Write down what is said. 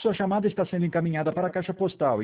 Sua chamada está sendo encaminhada para a caixa postal